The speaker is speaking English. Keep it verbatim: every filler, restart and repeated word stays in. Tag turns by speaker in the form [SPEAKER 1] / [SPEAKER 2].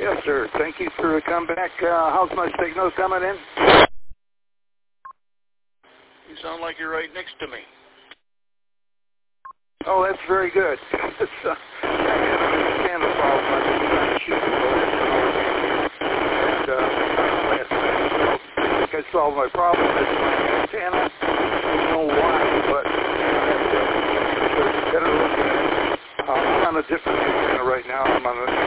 [SPEAKER 1] Yes, sir. Thank you for the comeback. Uh, how's my signal coming in?
[SPEAKER 2] You sound like you're right next to me.
[SPEAKER 1] Oh, that's very good. It's, uh, I can't understand the problem. I've been trying to shoot for it. And, uh, last night, so I think I solved my problem. It's my antenna. I don't know why, but I have to better look at it. Uh, I'm on a different antenna right now. I'm on a